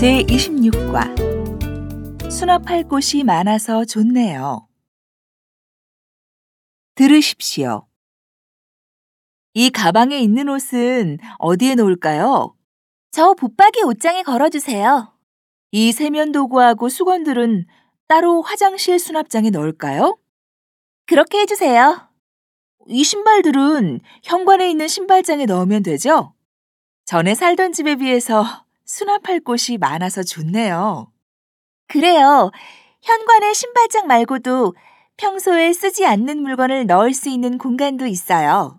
제26과 수납할 곳이 많아서 좋네요. 들으십시오. 이 가방에 있는 옷은 어디에 놓을까요? 저 붙박이 옷장에 걸어주세요. 이 세면 도구하고 수건들은 따로 화장실 수납장에 넣을까요? 그렇게 해주세요. 이 신발들은 현관에 있는 신발장에 넣으면 되죠? 전에 살던 집에 비해서 수납할 곳이 많아서 좋네요. 그래요. 현관에 신발장 말고도 평소에 쓰지 않는 물건을 넣을 수 있는 공간도 있어요.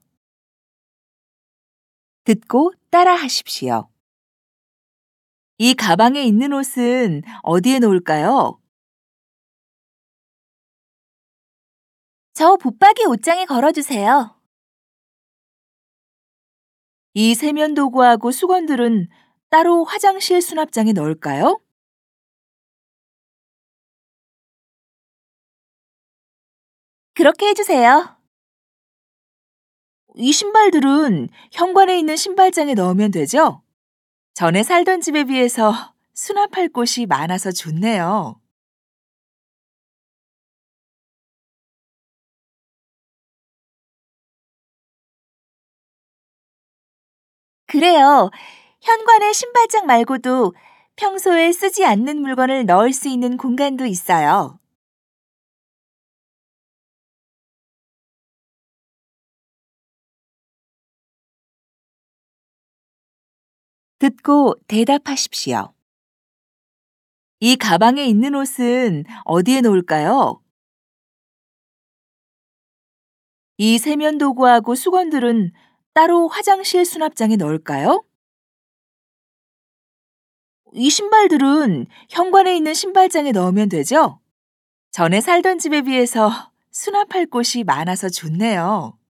듣고 따라 하십시오. 이 가방에 있는 옷은 어디에 놓을까요? 저 붙박이 옷장에 걸어주세요. 이 세면 도구하고 수건들은 따로 화장실 수납장에 넣을까요? 그렇게 해주세요. 이 신발들은 현관에 있는 신발장에 넣으면 되죠? 전에 살던 집에 비해서 수납할 곳이 많아서 좋네요. 그래요. 현관에 신발장 말고도 평소에 쓰지 않는 물건을 넣을 수 있는 공간도 있어요. 듣고 대답하십시오. 이 가방에 있는 옷은 어디에 놓을까요? 이 세면 도구하고 수건들은 따로 화장실 수납장에 넣을까요? 이 신발들은 현관에 있는 신발장에 넣으면 되죠? 전에 살던 집에 비해서 수납할 곳이 많아서 좋네요.